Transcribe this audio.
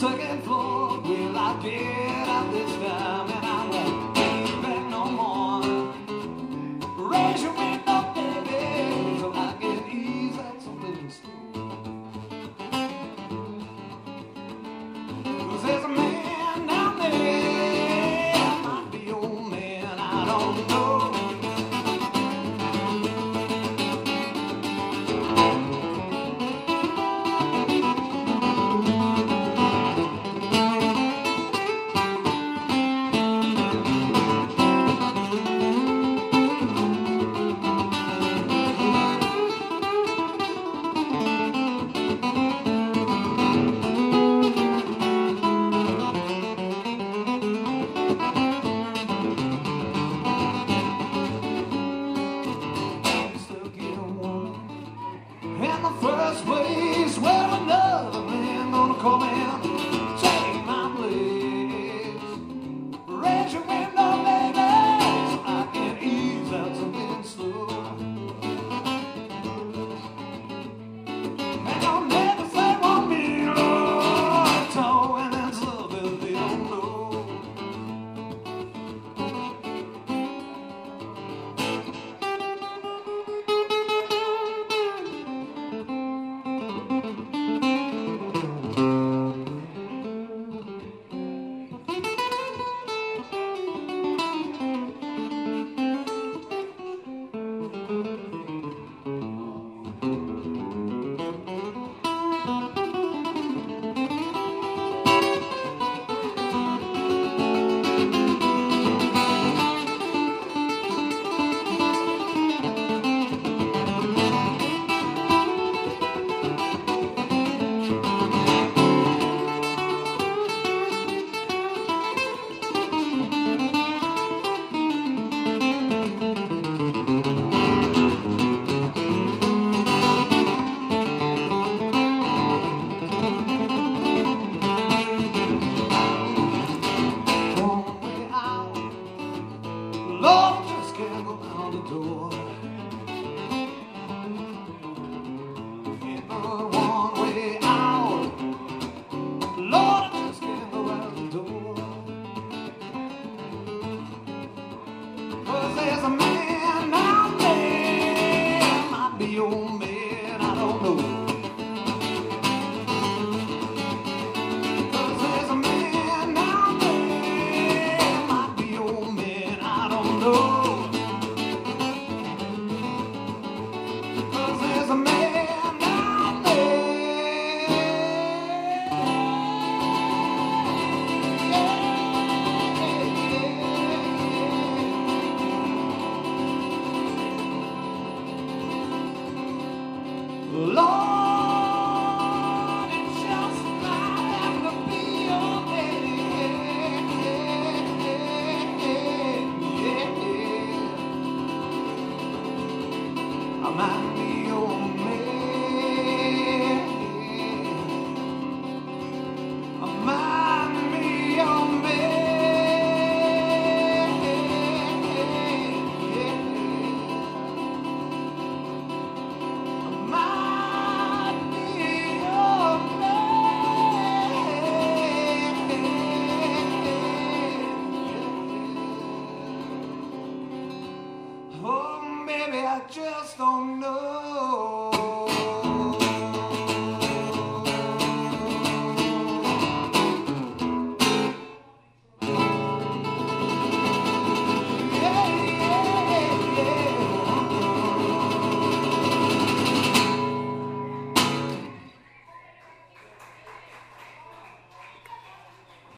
second floor. Will I get out this time? And I won't be back no more. Raise your window, baby, so I can ease out something slow. 'Cause there's a man down there, might be your man, I don't know. In the first place, where another man gonna come in, take my place. Raise your window, baby, so I can ease out something slow. And I'll never say one meal or toe, and that's love that they don't know. Lord, I just can't go out the door. Ain't but one way out. Lord, I just can't go out the door. 'Cause there's a man out there, might be your man, I don't know. 'Cause there's a man out there, might be your man, I don't know. There's a man out there. Lord, it's just like to be your man. I might be your man. I might be your man. I might be your man. Oh, maybe I just don't know.